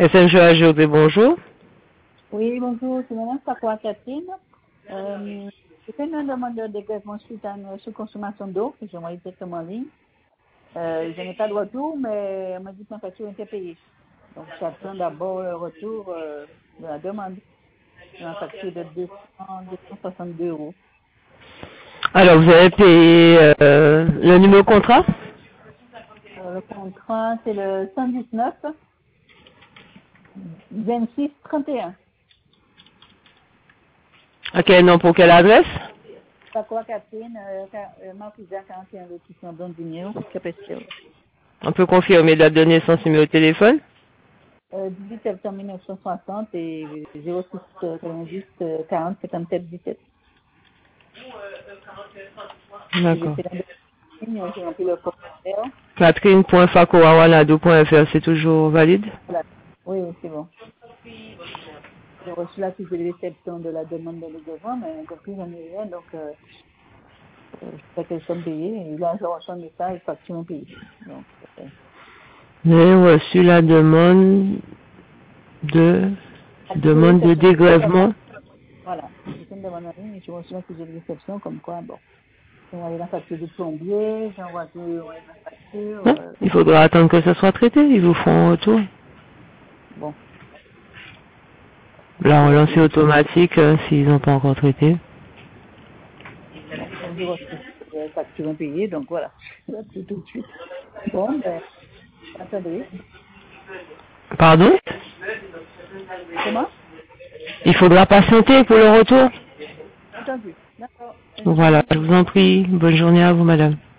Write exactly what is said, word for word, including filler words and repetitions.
S N G A G O B, bonjour. Oui, bonjour, c'est Madame Sakwa Catherine. Euh, je fais une demande de dégrèvement suite à une sous-consommation d'eau que j'ai envoyée directement en ligne. Euh, je n'ai pas de retour, mais on m'a dit que ma facture était payée. Donc, j'attends d'abord le retour euh, de la demande de ma facture de deux cent soixante-deux euros. Alors, vous avez payé euh, le numéro contrat? Euh, le contrat, c'est le cent dix-neuf vingt-six trente et un. Ok, non, pour quelle adresse? Sakwa Catherine, euh, euh, Marquisa quarante et un lotissement Dondinio, Capestero. On peut confirmer date de naissance, numéro de téléphone? Euh, dix-huit septembre mille neuf cent soixante et zéro six quatre-vingt-dix quarante cinquante-sept dix-sept. Et j'ai D'accord. fait la demande, j'ai rempli le formulaire. catherine point fakoawanado point f r, c'est toujours valide? Voilà. Oui, oui, c'est bon. J'ai reçu la fiche de réception de la demande de dégrèvement, mais depuis, j'en ai rien, donc euh, euh, je sais qu'elles sont payées. Et là, je reçois un message, facture payée. Donc, euh, J'ai reçu la demande de la fiche de demande de réception, dégrèvement. voilà. J'ai fait une demande en ligne et j'ai reçu la fiche de réception comme quoi, bon, j'ai envoyé la facture du plombier, j'ai envoyé ouais, ma facture, Non, euh, il faudra attendre que ça soit traité, ils vous feront un retour. bon. La J'ai relance est reçu, automatique euh, s'ils n'ont pas encore traité. bon, comme j'ai reçu la facture payée, donc voilà. Là, tout, tout de suite. Bon, ben, attendez. Pardon? Comment? Il faudra patienter pour le retour. Entendu. D'accord. Voilà, Merci. je vous en prie. Bonne journée à vous, madame.